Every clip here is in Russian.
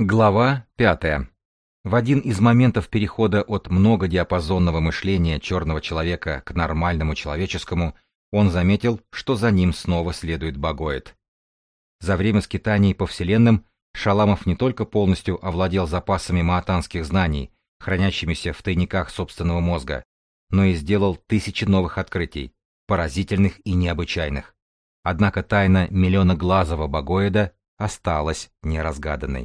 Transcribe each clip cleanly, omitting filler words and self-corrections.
Глава 5. В один из моментов перехода от многодиапазонного мышления черного человека к нормальному человеческому он заметил, что за ним снова следует Богоид. За время скитаний по вселенным Шаламов не только полностью овладел запасами маатанских знаний, хранящимися в тайниках собственного мозга, но и сделал тысячи новых открытий, поразительных и необычайных. Однако тайна миллионоглазого Богоида осталась неразгаданной.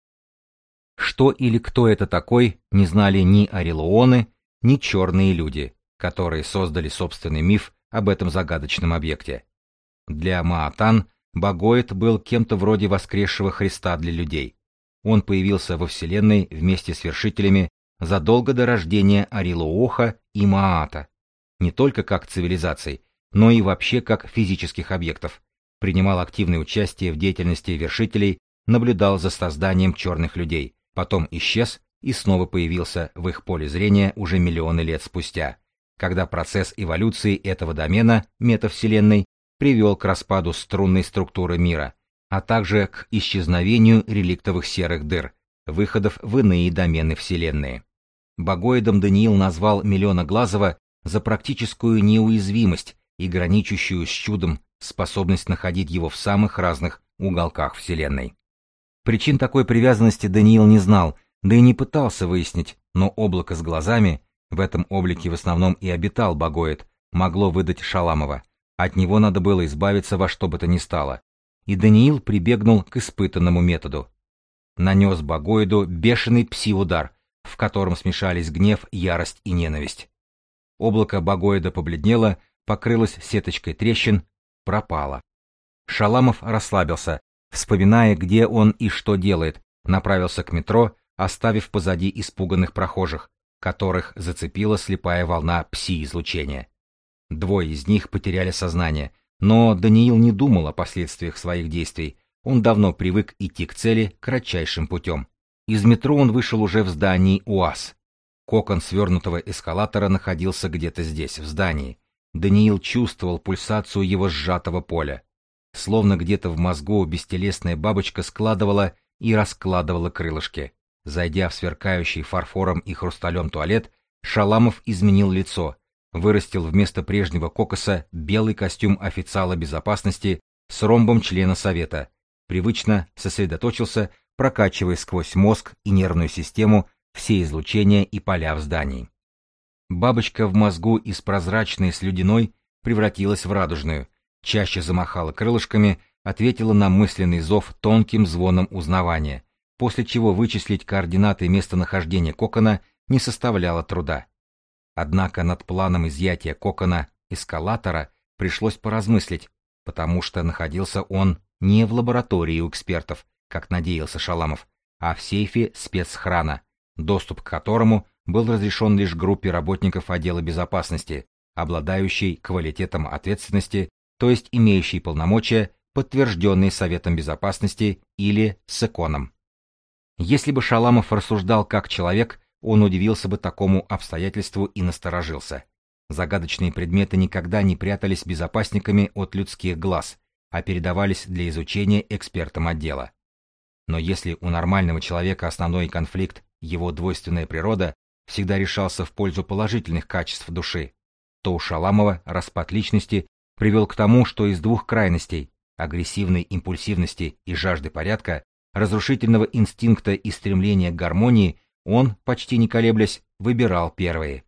Что или кто это такой, не знали ни орелуоны, ни черные люди, которые создали собственный миф об этом загадочном объекте. Для маатан Богоид был кем-то вроде воскресшего Христа для людей. Он появился во Вселенной вместе с вершителями задолго до рождения Орелуоха и Маата, не только как цивилизаций, но и вообще как физических объектов, принимал активное участие в деятельности вершителей, наблюдал за созданием черных людей, потом исчез и снова появился в их поле зрения уже миллионы лет спустя, когда процесс эволюции этого домена метавселенной привел к распаду струнной структуры мира, а также к исчезновению реликтовых серых дыр, выходов в иные домены Вселенной. Богоидом Даниил назвал Миллионоглазого за практическую неуязвимость и граничащую с чудом способность находить его в самых разных уголках Вселенной. Причин такой привязанности Даниил не знал, да и не пытался выяснить, но облако с глазами, в этом облике в основном и обитал Богоид, могло выдать Шаламова. От него надо было избавиться во что бы то ни стало. И Даниил прибегнул к испытанному методу. Нанес Богоиду бешеный пси-удар, в котором смешались гнев, ярость и ненависть. Облако Богоида побледнело, покрылось сеточкой трещин, пропало. Шаламов расслабился, вспоминая, где он и что делает, направился к метро, оставив позади испуганных прохожих, которых зацепила слепая волна пси-излучения. Двое из них потеряли сознание, но Даниил не думал о последствиях своих действий, он давно привык идти к цели кратчайшим путем. Из метро он вышел уже в здании УАЗ. Кокон свернутого эскалатора находился где-то здесь, в здании. Даниил чувствовал пульсацию его сжатого поля. Словно где-то в мозгу бестелесная бабочка складывала и раскладывала крылышки. Зайдя в сверкающий фарфором и хрусталем туалет, Шаламов изменил лицо, вырастил вместо прежнего кокоса белый костюм официала безопасности с ромбом члена совета, привычно сосредоточился, прокачивая сквозь мозг и нервную систему все излучения и поля в здании. Бабочка в мозгу из прозрачной слюдяной превратилась в радужную, чаще замахала крылышками, ответила на мысленный зов тонким звоном узнавания, после чего вычислить координаты местонахождения кокона не составляло труда. Однако над планом изъятия кокона эскалатора пришлось поразмыслить, потому что находился он не в лаборатории у экспертов, как надеялся Шаламов, а в сейфе спецхрана, доступ к которому был разрешен лишь группе работников отдела безопасности, обладающей квалитетом ответственности, то есть имеющей полномочия, подтвержденные Советом Безопасности или СЭКОНом. Если бы Шаламов рассуждал как человек, он удивился бы такому обстоятельству и насторожился. Загадочные предметы никогда не прятались безопасниками от людских глаз, а передавались для изучения экспертам отдела. Но если у нормального человека основной конфликт, его двойственная природа, всегда решался в пользу положительных качеств души, то у Шаламова распад личности привел к тому, что из двух крайностей – агрессивной импульсивности и жажды порядка, разрушительного инстинкта и стремления к гармонии – он, почти не колеблясь, выбирал первые.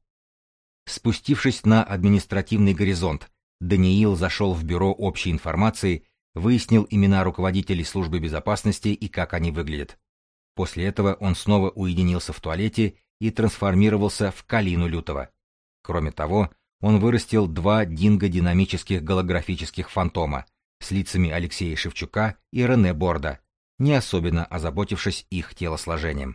Спустившись на административный горизонт, Даниил зашел в бюро общей информации, выяснил имена руководителей службы безопасности и как они выглядят. После этого он снова уединился в туалете и трансформировался в Калину Лютого. Кроме того, он вырастил два динго-динамических голографических фантома с лицами Алексея Шевчука и Рене Борда, не особенно озаботившись их телосложением.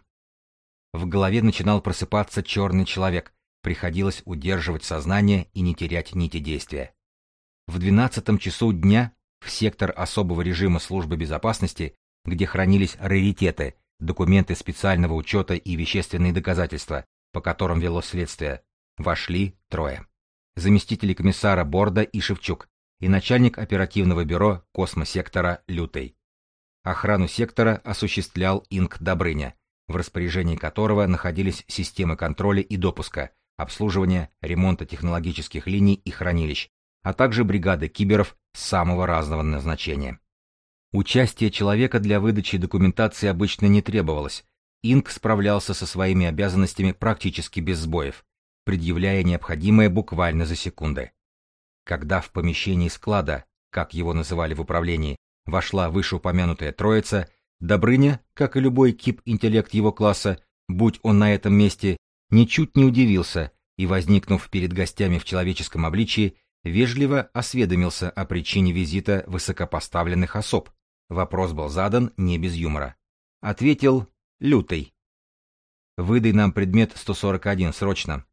В голове начинал просыпаться черный человек, приходилось удерживать сознание и не терять нити действия. В 12 часу дня в сектор особого режима службы безопасности, где хранились раритеты, документы специального учета и вещественные доказательства, по которым велось следствие, вошли трое. Заместители комиссара Борда и Шевчук и начальник оперативного бюро космосектора Лютый. Охрану сектора осуществлял Инк Добрыня, в распоряжении которого находились системы контроля и допуска, обслуживания, ремонта технологических линий и хранилищ, а также бригады киберов самого разного назначения. Участие человека для выдачи документации обычно не требовалось. Инк справлялся со своими обязанностями практически без сбоев, предъявляя необходимое буквально за секунды. Когда в помещении склада, как его называли в управлении, вошла вышеупомянутая троица, Добрыня, как и любой киб-интеллект его класса, будь он на этом месте, ничуть не удивился и, возникнув перед гостями в человеческом обличии, вежливо осведомился о причине визита высокопоставленных особ. Вопрос был задан не без юмора. Ответил Лютый. «Выдай нам предмет 141 срочно».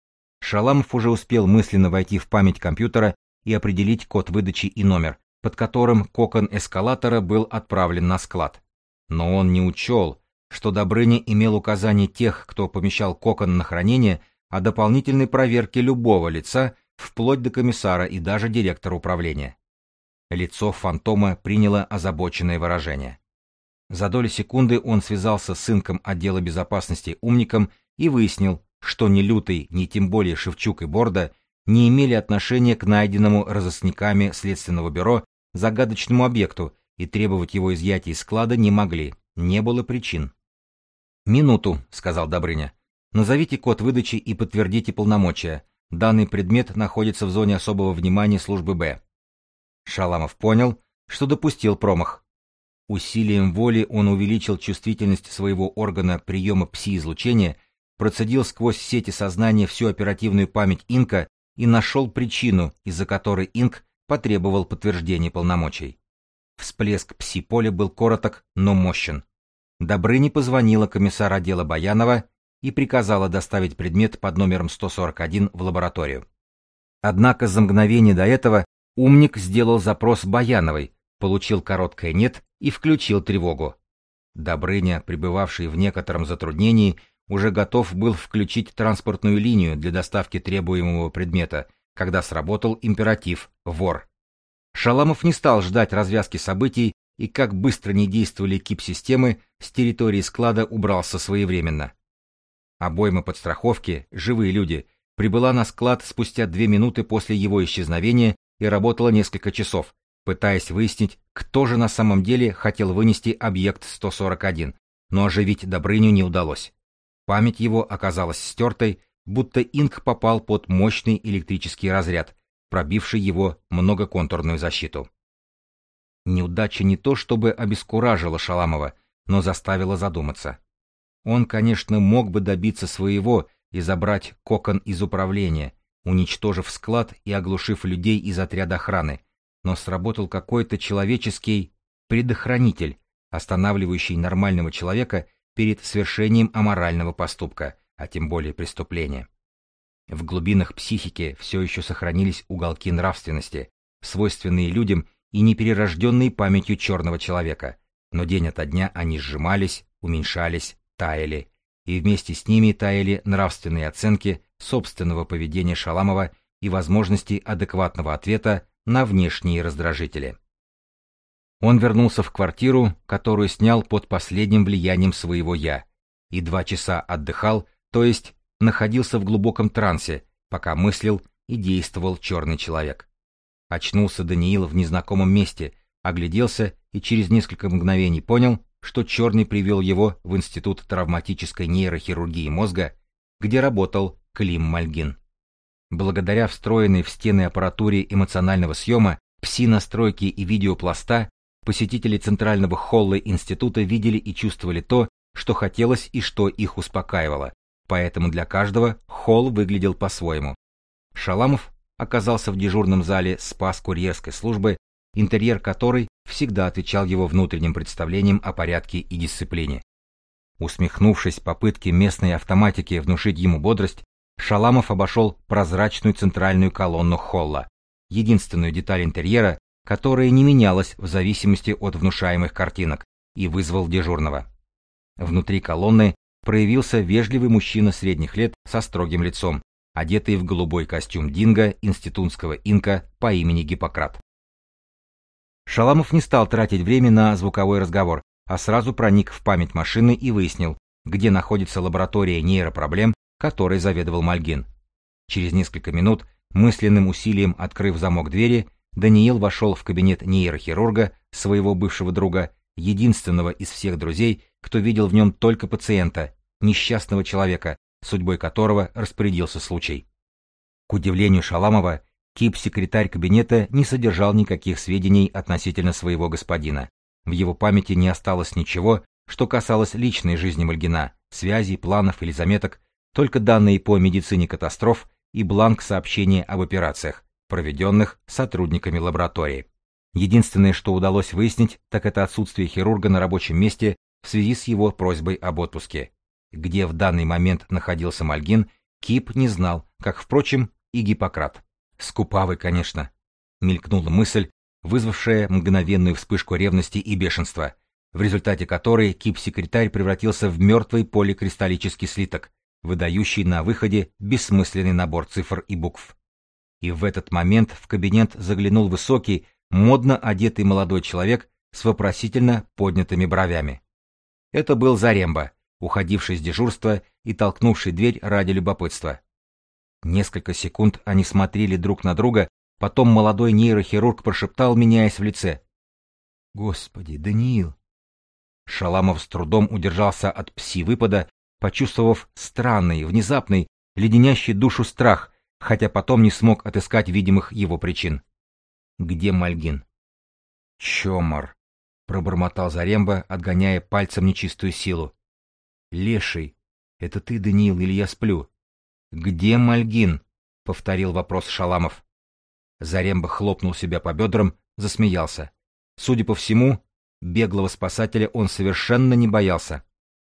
Шаламов уже успел мысленно войти в память компьютера и определить код выдачи и номер, под которым кокон эскалатора был отправлен на склад. Но он не учел, что Добрыня имел указание тех, кто помещал кокон на хранение, о дополнительной проверке любого лица, вплоть до комиссара и даже директора управления. Лицо фантома приняло озабоченное выражение. За доли секунды он связался с инком отдела безопасности Умником и выяснил, что ни Лютый, ни тем более Шевчук и Борда не имели отношения к найденному разыскниками Следственного бюро загадочному объекту и требовать его изъятия из склада не могли, не было причин. «Минуту», — сказал Добрыня. «Назовите код выдачи и подтвердите полномочия. Данный предмет находится в зоне особого внимания службы Б». Шаламов понял, что допустил промах. Усилием воли он увеличил чувствительность своего органа приема пси-излучения, процедил сквозь сети сознания всю оперативную память Инка и нашел причину, из-за которой Инк потребовал подтверждения полномочий. Всплеск пси-поля был короток, но мощен. Добрыне позвонила комиссар отдела Баянова и приказала доставить предмет под номером 141 в лабораторию. Однако за мгновение до этого Умник сделал запрос Баяновой, получил короткое «нет» и включил тревогу. Добрыня, пребывавший в некотором затруднении, уже готов был включить транспортную линию для доставки требуемого предмета, когда сработал императив «Вор». Шаламов не стал ждать развязки событий и, как быстро не действовали кип-системы, с территории склада убрался своевременно. Обойма подстраховки, живые люди, прибыла на склад спустя 2 минуты после его исчезновения и работала несколько часов, пытаясь выяснить, кто же на самом деле хотел вынести объект 141, но оживить Добрыню не удалось. Память его оказалась стертой, будто инк попал под мощный электрический разряд, пробивший его многоконтурную защиту. Неудача не то чтобы обескуражила Шаламова, но заставила задуматься. Он, конечно, мог бы добиться своего и забрать кокон из управления, уничтожив склад и оглушив людей из отряда охраны, но сработал какой-то человеческий предохранитель, останавливающий нормального человека перед совершением аморального поступка, а тем более преступления. В глубинах психики все еще сохранились уголки нравственности, свойственные людям и неперерожденные памятью черного человека, но день ото дня они сжимались, уменьшались, таяли, и вместе с ними таяли нравственные оценки собственного поведения Шаламова и возможности адекватного ответа на внешние раздражители. Он вернулся в квартиру, которую снял под последним влиянием своего «я», и 2 часа отдыхал, то есть находился в глубоком трансе, пока мыслил и действовал черный человек. Очнулся Даниил в незнакомом месте, огляделся и через несколько мгновений понял, что черный привел его в Институт травматической нейрохирургии мозга, где работал Клим Мальгин. Благодаря встроенной в стены аппаратуре эмоционального съема, пси-настройки и видеопласта, посетители центрального холла института видели и чувствовали то, что хотелось и что их успокаивало, поэтому для каждого холл выглядел по-своему. Шаламов оказался в дежурном зале спас-курьерской службы, интерьер которой всегда отвечал его внутренним представлениям о порядке и дисциплине. Усмехнувшись попытке местной автоматики внушить ему бодрость, Шаламов обошел прозрачную центральную колонну холла, единственную деталь интерьера, которая не менялась в зависимости от внушаемых картинок, и вызвал дежурного. Внутри колонны проявился вежливый мужчина средних лет со строгим лицом, одетый в голубой костюм динго институтского инка по имени Гиппократ. Шаламов не стал тратить время на звуковой разговор, а сразу проник в память машины и выяснил, где находится лаборатория нейропроблем, которой заведовал Мальгин. Через несколько минут, мысленным усилием открыв замок двери, Даниил вошел в кабинет нейрохирурга, своего бывшего друга, единственного из всех друзей, кто видел в нем только пациента, несчастного человека, судьбой которого распорядился случай. К удивлению Шаламова, КИП-секретарь кабинета не содержал никаких сведений относительно своего господина. В его памяти не осталось ничего, что касалось личной жизни Мальгина, связей, планов или заметок, только данные по медицине катастроф и бланк сообщения об операциях, проведенных сотрудниками лаборатории. Единственное, что удалось выяснить, так это отсутствие хирурга на рабочем месте в связи с его просьбой об отпуске. Где в данный момент находился Мальгин, КИП не знал, как, впрочем, и Гиппократ. Скупавый, конечно, мелькнула мысль, вызвавшая мгновенную вспышку ревности и бешенства, в результате которой КИП-секретарь превратился в мертвый поликристаллический слиток, выдающий на выходе бессмысленный набор цифр и букв. И в этот момент в кабинет заглянул высокий, модно одетый молодой человек с вопросительно поднятыми бровями. Это был Заремба, уходивший с дежурства и толкнувший дверь ради любопытства. Несколько секунд они смотрели друг на друга, потом молодой нейрохирург прошептал, меняясь в лице: «Господи, Даниил!» Шаламов с трудом удержался от пси-выпада, почувствовав странный, внезапный, леденящий душу страх, хотя потом не смог отыскать видимых его причин. «Где Мальгин?» «Чомор!» — пробормотал Заремба, отгоняя пальцем нечистую силу. «Леший, это ты, Даниил, или я сплю?» «Где Мальгин?» — повторил вопрос Шаламов. Заремба хлопнул себя по бедрам, засмеялся. Судя по всему, беглого спасателя он совершенно не боялся.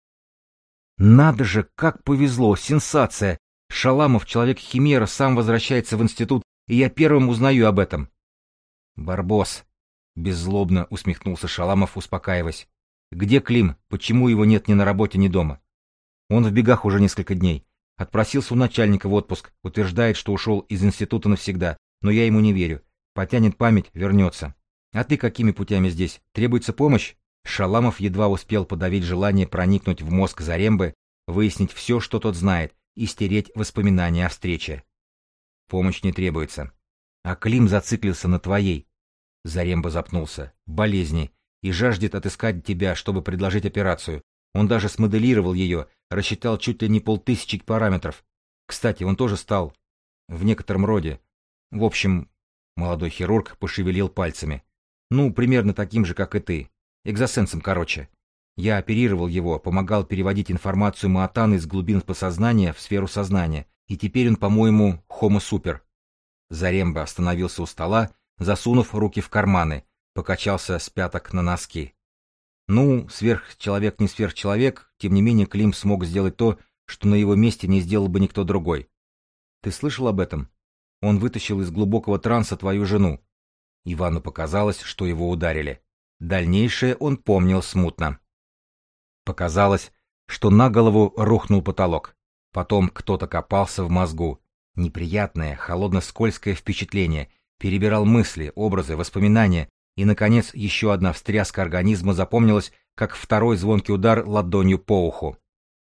«Надо же, как повезло! Сенсация! Шаламов, человек-химера, сам возвращается в институт, и я первым узнаю об этом!» «Барбос!» — беззлобно усмехнулся Шаламов, успокаиваясь. «Где Клим? Почему его нет ни на работе, ни дома?» «Он в бегах уже несколько дней. Отпросился у начальника в отпуск, утверждает, что ушел из института навсегда, но я ему не верю. Потянет память, вернется. А ты какими путями здесь? Требуется помощь?» Шаламов едва успел подавить желание проникнуть в мозг Зарембы, выяснить все, что тот знает, и стереть воспоминания о встрече. «Помощь не требуется. А Клим зациклился на твоей». Заремба запнулся. «Болезни. И жаждет отыскать тебя, чтобы предложить операцию. Он даже смоделировал ее, рассчитал чуть ли не 5000 параметров. Кстати, он тоже стал в некотором роде. В общем, молодой хирург пошевелил пальцами. Ну, примерно таким же, как и ты. Экзосенсом, короче. Я оперировал его, помогал переводить информацию Маатана из глубин подсознания в сферу сознания, и теперь он, по-моему, Homo Super». Заремба остановился у стола, засунув руки в карманы, покачался с пяток на носки. Ну, сверхчеловек не сверхчеловек, тем не менее Клим смог сделать то, что на его месте не сделал бы никто другой. Ты слышал об этом? Он вытащил из глубокого транса твою жену. Ивану показалось, что его ударили. Дальнейшее он помнил смутно. Показалось, что на голову рухнул потолок. Потом кто-то копался в мозгу. Неприятное, холодно-скользкое впечатление, перебирал мысли, образы, воспоминания, и, наконец, еще одна встряска организма запомнилась, как второй звонкий удар ладонью по уху.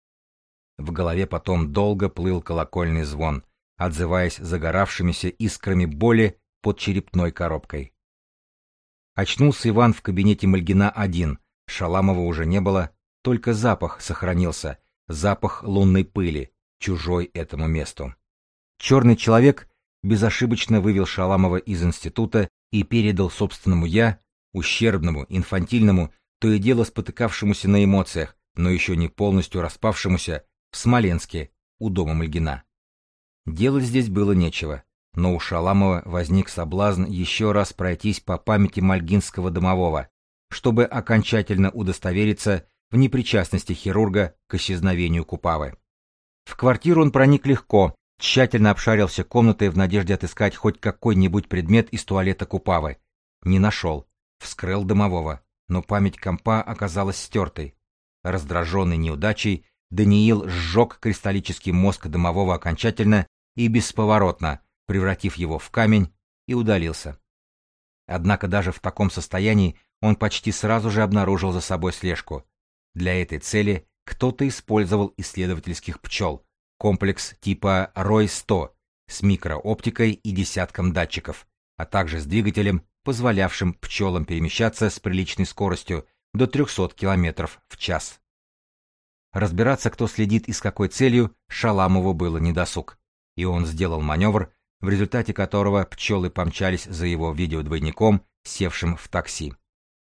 В голове потом долго плыл колокольный звон, отзываясь загоравшимися искрами боли под черепной коробкой. Очнулся Иван в кабинете Мальгина один, Шаламова уже не было, только запах сохранился, запах лунной пыли, чужой этому месту. Черный человек безошибочно вывел Шаламова из института и передал собственному «я», ущербному, инфантильному, то и дело спотыкавшемуся на эмоциях, но еще не полностью распавшемуся, в Смоленске, у дома Мальгина. Делать здесь было нечего, но у Шаламова возник соблазн еще раз пройтись по памяти мальгинского домового, чтобы окончательно удостовериться в непричастности хирурга к исчезновению Купавы. В квартиру он проник легко, тщательно обшарил все комнаты в надежде отыскать хоть какой-нибудь предмет из туалета Купавы. Не нашел. Вскрыл домового, но память компа оказалась стертой. Раздраженный неудачей, Даниил сжег кристаллический мозг домового окончательно и бесповоротно, превратив его в камень, и удалился. Однако даже в таком состоянии он почти сразу же обнаружил за собой слежку. Для этой цели кто-то использовал исследовательских пчел, комплекс типа ROY-100 с микрооптикой и десятком датчиков, а также с двигателем, позволявшим пчелам перемещаться с приличной скоростью до 300 км в час. Разбираться, кто следит и с какой целью, Шаламову было недосуг, и он сделал маневр, в результате которого пчелы помчались за его видеодвойником, севшим в такси.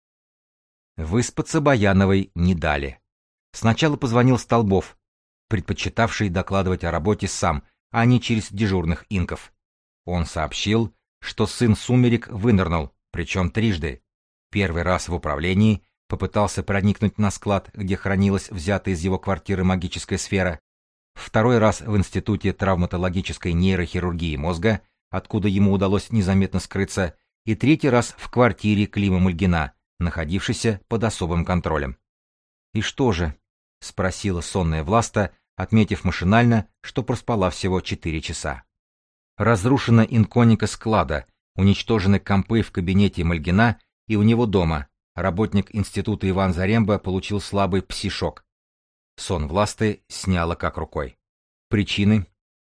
Выспаться Баяновой не дали. Сначала позвонил Столбов, предпочитавший докладывать о работе сам, а не через дежурных инков. Он сообщил, что сын Сумерек вынырнул, причем трижды. Первый раз в управлении, попытался проникнуть на склад, где хранилась взятая из его квартиры магическая сфера. Второй раз в Институте травматологической нейрохирургии мозга, откуда ему удалось незаметно скрыться, и третий раз в квартире Клима Мальгина, находившейся под особым контролем. «И что же?» — спросила сонная Власта, отметив машинально, что проспала всего 4 часа. Разрушена инкогника склада, уничтожены компы в кабинете Мальгина и у него дома. Работник института Иван Заремба получил слабый пси-шок. Сон Власты сняло как рукой. Причины?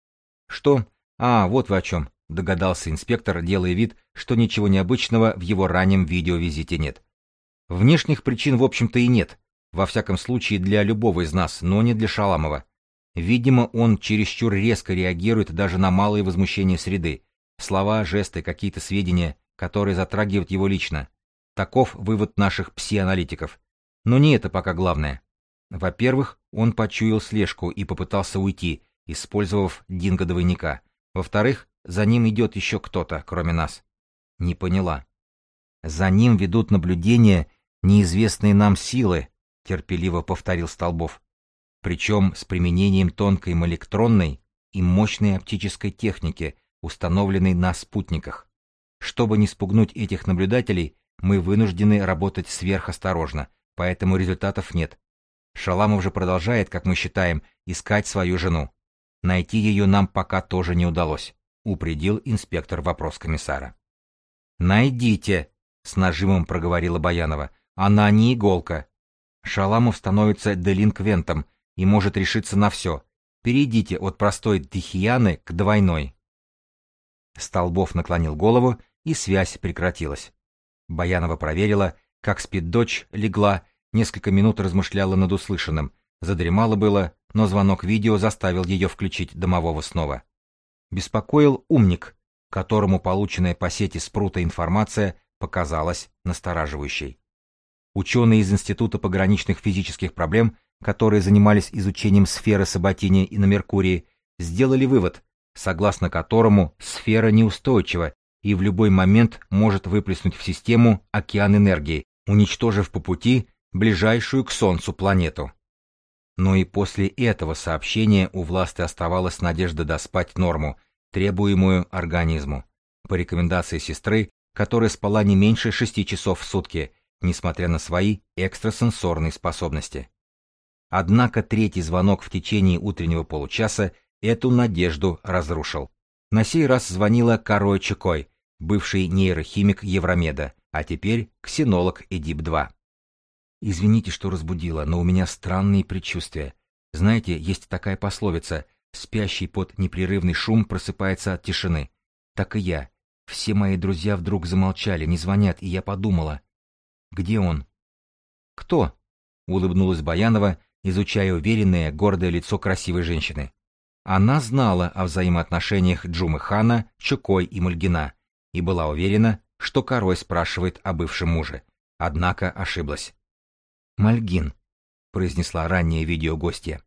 Что? Вот вы о чем, догадался инспектор, делая вид, что ничего необычного в его раннем видеовизите нет. Внешних причин, в общем-то, и нет. Во всяком случае, для любого из нас, но не для Шаламова. Видимо, он чересчур резко реагирует даже на малые возмущения среды. Слова, жесты, какие-то сведения, которые затрагивают его лично. Таков вывод наших пси-аналитиков. Но не это пока главное. Во-первых, он почуял слежку и попытался уйти, использовав динго-двойника. Во-вторых, за ним идет еще кто-то, кроме нас. Не поняла. За ним ведут наблюдения неизвестные нам силы, терпеливо повторил Столбов. Причем с применением тонкой молекстронной и мощной оптической техники, установленной на спутниках. Чтобы не спугнуть этих наблюдателей, мы вынуждены работать сверхосторожно, поэтому результатов нет. Шаламов же продолжает, как мы считаем, искать свою жену. Найти ее нам пока тоже не удалось, упредил инспектор вопрос комиссара. «Найдите!» — с нажимом проговорила Баянова. «Она не иголка. Шаламов становится делинквентом и может решиться на все. Перейдите от простой дихияны к двойной». Столбов наклонил голову, и связь прекратилась. Баянова проверила, как спит дочь, легла, несколько минут размышляла над услышанным, задремала было, но звонок видео заставил ее включить домового снова. Беспокоил умник, которому полученная по сети спрута информация показалась настораживающей. Ученые из Института пограничных физических проблем, которые занимались изучением сферы Сабатини и на Меркурии, сделали вывод, согласно которому сфера неустойчива и в любой момент может выплеснуть в систему океан энергии, уничтожив по пути ближайшую к Солнцу планету. Но и после этого сообщения у Власты оставалась надежда доспать норму, требуемую организму, по рекомендации сестры, которая спала не меньше 6 часов в сутки, несмотря на свои экстрасенсорные способности. Однако третий звонок в течение утреннего получаса эту надежду разрушил. На сей раз звонила Карой Чекой, бывший нейрохимик Евромеда, а теперь ксенолог Эдип-2. «Извините, что разбудила, но у меня странные предчувствия. Знаете, есть такая пословица: спящий под непрерывный шум просыпается от тишины. Так и я. Все мои друзья вдруг замолчали, не звонят, и я подумала: где он?» «Кто?» — улыбнулась Баянова, изучая уверенное, гордое лицо красивой женщины. Она знала о взаимоотношениях Джумы Хана, Чукой и Мальгина и была уверена, что Карой спрашивает о бывшем муже. Однако ошиблась. «Мальгин», — произнесла ранняя видеогостья.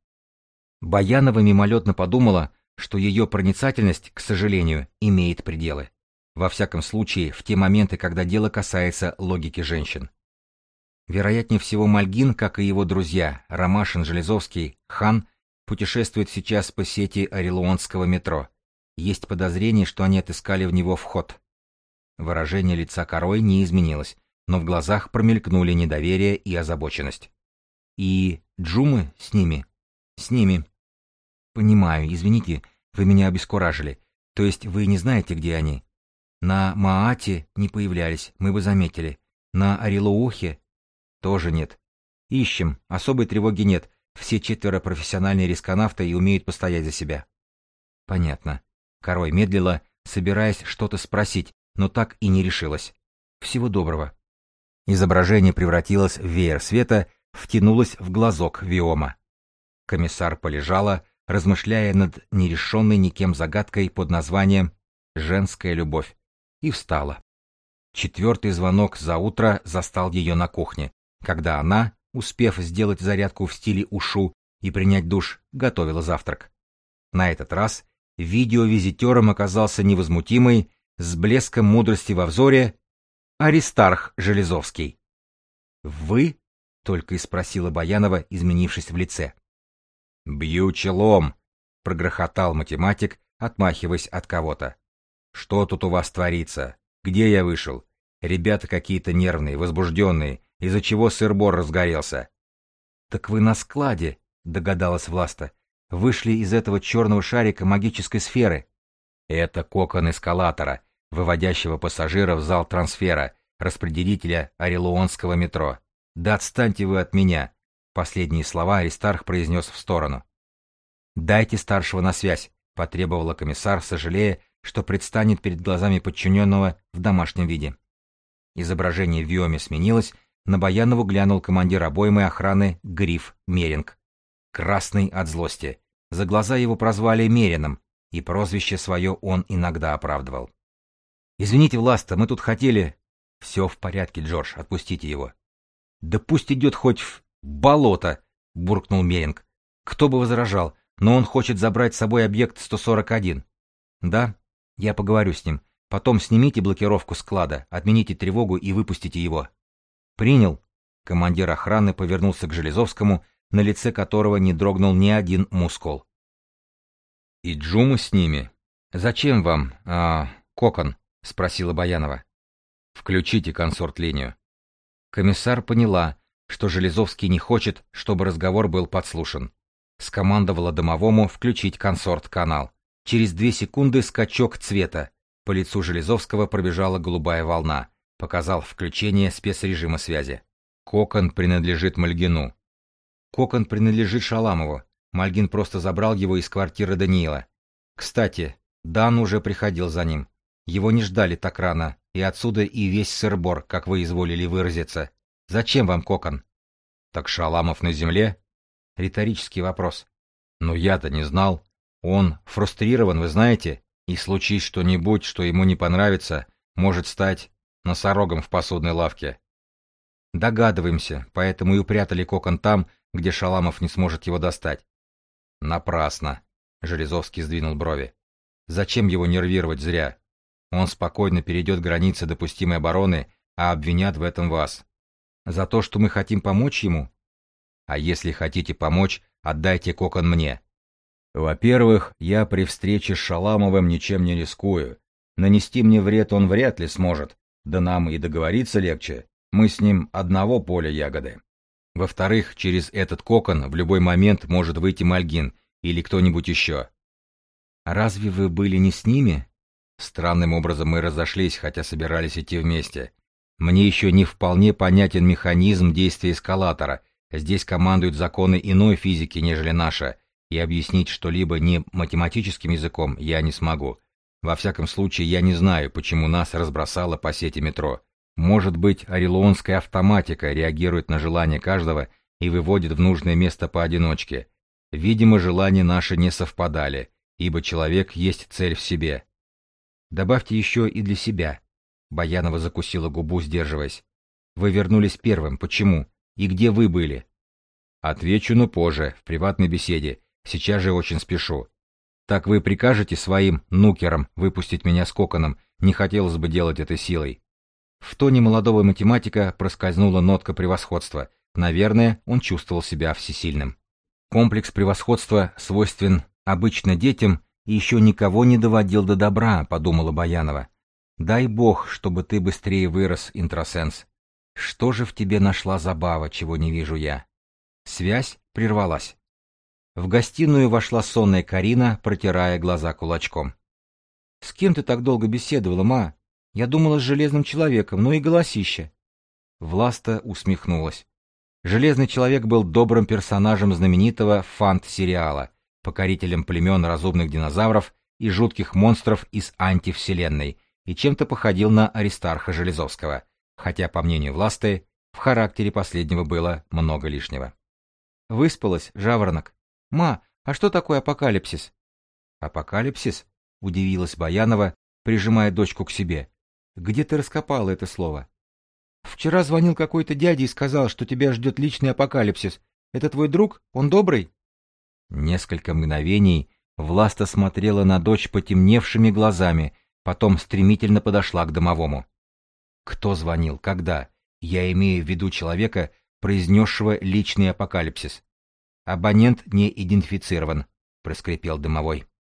Баянова мимолетно подумала, что ее проницательность, к сожалению, имеет пределы. Во всяком случае, в те моменты, когда дело касается логики женщин. Вероятнее всего, Мальгин, как и его друзья Ромашин, Железовский, Хан, путешествует сейчас по сети Орелонского метро. Есть подозрение, что они отыскали в него вход. Выражение лица Карой не изменилось, но в глазах промелькнули недоверие и озабоченность. «И Джумы с ними?» «С ними». «Понимаю, извините, вы меня обескуражили. То есть вы не знаете, где они?» На Маате не появлялись, мы бы заметили. На Орелоухе тоже нет. Ищем, особой тревоги нет. Все 4 профессиональные рисконавты и умеют постоять за себя. Понятно. Корой медлила, собираясь что-то спросить, но так и не решилась. Всего доброго. Изображение превратилось в веер света, втянулось в глазок Виома. Комиссар полежала, размышляя над нерешенной никем загадкой под названием «Женская любовь», и встала. 4-й звонок за утро застал ее на кухне, когда она, успев сделать зарядку в стиле ушу и принять душ, готовила завтрак. На этот раз видеовизитером оказался невозмутимый, с блеском мудрости во взоре, Аристарх Железовский. «Вы?» — только и спросила Баянова, изменившись в лице. «Бью челом», — прогрохотал математик, отмахиваясь от кого-то. «Что тут у вас творится? Где я вышел? Ребята какие-то нервные, возбужденные, из-за чего сыр-бор разгорелся». «Так вы на складе», — догадалась Власта. «Вышли из этого черного шарика магической сферы». «Это кокон эскалатора, выводящего пассажира в зал трансфера, распределителя орелуонского метро. Да отстаньте вы от меня!» Последние слова Аристарх произнес в сторону. «Дайте старшего на связь», — потребовала комиссар, сожалея, что предстанет перед глазами подчиненного в домашнем виде. Изображение в Виоме сменилось, на Баянову глянул командир обоймой охраны Гриф Меринг. Красный от злости. За глаза его прозвали Мерином, и прозвище свое он иногда оправдывал. «Извините, Власта, мы тут хотели...» «Все в порядке, Джордж, отпустите его». «Да пусть идет хоть в болото», — буркнул Меринг. «Кто бы возражал, но он хочет забрать с собой объект 141. «Да, я поговорю с ним. Потом снимите блокировку склада, отмените тревогу и выпустите его». «Принял». Командир охраны повернулся к Железовскому, на лице которого не дрогнул ни один мускул. «И Джума с ними? Зачем вам, кокон?» — спросила Баянова. «Включите консорт-линию». Комиссар поняла, что Железовский не хочет, чтобы разговор был подслушан. Скомандовала домовому включить консорт-канал. Через 2 секунды скачок цвета. По лицу Железовского пробежала голубая волна. Показал включение спецрежима связи. Кокон принадлежит Мальгину. Кокон принадлежит Шаламову. Мальгин просто забрал его из квартиры Даниила. Кстати, Дан уже приходил за ним. Его не ждали так рано, и отсюда и весь сыр-бор, как вы изволили выразиться. Зачем вам кокон? Так Шаламов на земле? Риторический вопрос. Но я-то не знал. Он фрустрирован, вы знаете, и случись что-нибудь, что ему не понравится, может стать носорогом в посудной лавке. Догадываемся, поэтому и упрятали кокон там, где Шаламов не сможет его достать. Напрасно. Железовский сдвинул брови. Зачем его нервировать зря? Он спокойно перейдет границы допустимой обороны, а обвинят в этом вас. За то, что мы хотим помочь ему? А если хотите помочь, отдайте кокон мне. Во-первых, я при встрече с Шаламовым ничем не рискую. Нанести мне вред он вряд ли сможет. Да нам и договориться легче. Мы с ним одного поля ягоды. Во-вторых, через этот кокон в любой момент может выйти Мальгин или кто-нибудь еще. Разве вы были не с ними? Странным образом мы разошлись, хотя собирались идти вместе. Мне еще не вполне понятен механизм действия эскалатора. Здесь командуют законы иной физики, нежели наша, и объяснить что-либо не математическим языком я не смогу. Во всяком случае, я не знаю, почему нас разбросало по сети метро. Может быть, орелуонская автоматика реагирует на желание каждого и выводит в нужное место поодиночке. Видимо, желания наши не совпадали, ибо человек есть цель в себе. Добавьте еще и для себя. Баянова закусила губу, сдерживаясь. Вы вернулись первым. Почему? И где вы были? Отвечу, но позже, в приватной беседе. Сейчас же очень спешу. Так вы прикажете своим нукерам выпустить меня с коконом? Не хотелось бы делать это силой. В тоне молодого математика проскользнула нотка превосходства. Наверное, он чувствовал себя всесильным. Комплекс превосходства свойствен обычно детям и еще никого не доводил до добра, подумала Баянова. Дай бог, чтобы ты быстрее вырос, интросенс. Что же в тебе нашла забава, чего не вижу я? Связь прервалась. В гостиную вошла сонная Карина, протирая глаза кулачком. — С кем ты так долго беседовала, ма? Я думала с Железным человеком, ну и голосище. Власта усмехнулась. Железный человек был добрым персонажем знаменитого фант-сериала, покорителем племен разумных динозавров и жутких монстров из антивселенной, и чем-то походил на Аристарха Железовского, хотя, по мнению Власты, в характере последнего было много лишнего. Выспалась, жаворонок. Ма, а что такое апокалипсис? Апокалипсис? Удивилась Баянова, прижимая дочку к себе. Где ты раскопала это слово? Вчера звонил какой-то дядя и сказал, что тебя ждет личный апокалипсис. Это твой друг? Он добрый? Несколько мгновений Власта смотрела на дочь потемневшими глазами, потом стремительно подошла к домовому. Кто звонил? Когда? Я имею в виду человека, произнесшего личный апокалипсис. Абонент не идентифицирован, проскрипел домовой.